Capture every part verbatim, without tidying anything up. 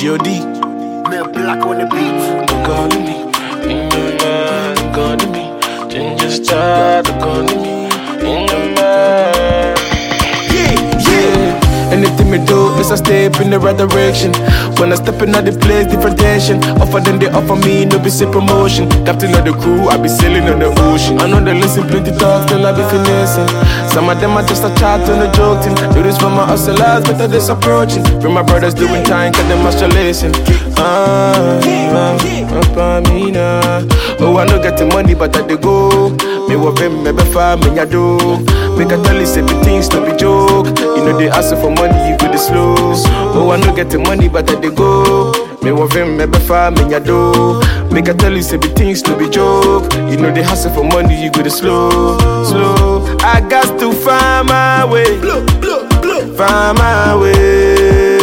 G O D. Mel Black on the beat. Look on me, in your mind. Look on me, ginger star. Look on me, in your mind. Yeah, yeah. Anything me do is a step in the right direction. When I step in at the place, different tension. Offer than they offer me, no be say promotion. Captain of the crew, I be sailing on the ocean. I know they listen plenty talk, still I be finessing. Some of them are just a chat and a joke thing. Do this for my hustlers, but this approaching. Bring my brothers doing time, cause them must listen. Ah, ah, up on me now. Oh, I know get the money, but I they go. Me wa them, me be far, me ya do. Make I tell you, say the things to be joke. You know they ask for money, you go the slow. Oh, I know get the money, but I they go. Me wa them, me be far, me ya do. Make I tell you, say the things to be joke. You know they hustle for money, you go the slow, slow. I got to find my way, Blow, blow, blow. find my way.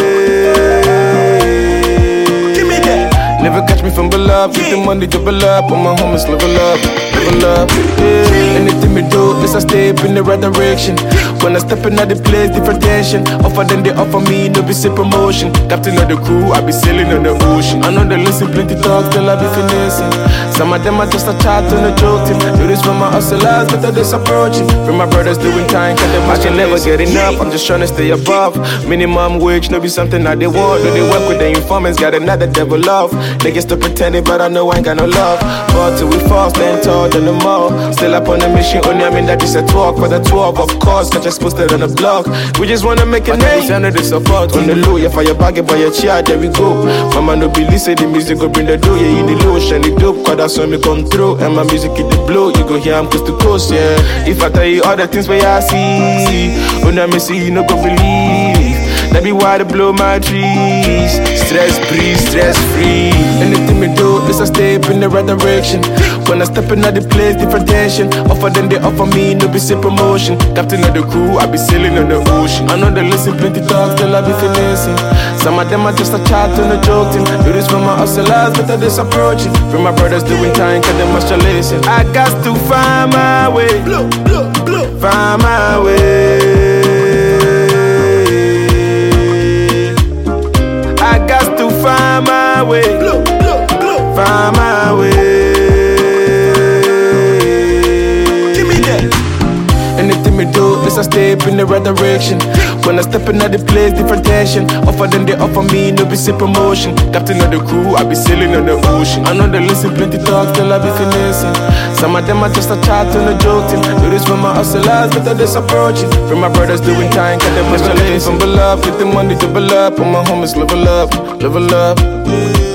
Give me that. Never catch me from below. Get the money double up. All my homies level up, level up. Yeah. Anything we do is a step in the right direction. When I step in at the place, different tension. Offer than they offer me, no be say promotion. Captain of the crew, I be sailing on the ocean. I know they listen plenty talk, still I be finessing. Some of them are just a chat and a joke thing. Do this for my hustlers, but they're approaching. From my brothers doing time, cause them I can never get enough. I'm just trying to stay above. Minimum wage, no be something that they want. Do they work with the informants, got another devil love. Niggas still pretending, but I know I ain't got no love. But till we fall, stand tall than the mall. Still up on the mission, only I mean that is a talk. For the twelve, of course, catch us posted on the blog. We just wanna make a name. Send the support on the low. Yeah, fire bagging by your chair, there we go. Mama no be listen, the music go bring the dough. Yeah, in the low, shine the dope, cause that's when me come through. And my music hit the blow, you go hear I'm coast to coast, yeah. If I tell you all the things where I see, when I me see, you no go believe. That be why they blow my trees. Stress free, stress free. Anything we do is a step in the right direction. When I step in at the place, different tension. Offer than they offer me, no be say promotion. Captain of the crew, I be sailing on the ocean. I know they listen plenty talk, still I be finessing. Some of them are just a chat and a joke thing. Do this for my hustlers, but they're approaching. From my brothers doing time, cause they must listen. I got to find my way, Blow, blow, blow. find my way. I got to find my way, Blow, blow, blow. find my way. Give me that. Anything we do is a step in the right direction. When I step in at the place, different tension. Offer than they offer me, no be say promotion. Captain of the crew, I be sailing on the ocean. I know they listen plenty talk, still I be finessing. Some of them are just a chat and a joke thing. Do this for my hustlers, but they're approaching. From my brothers doing time, cause they must listen. From below, get the money double up. All my homies level up, level up.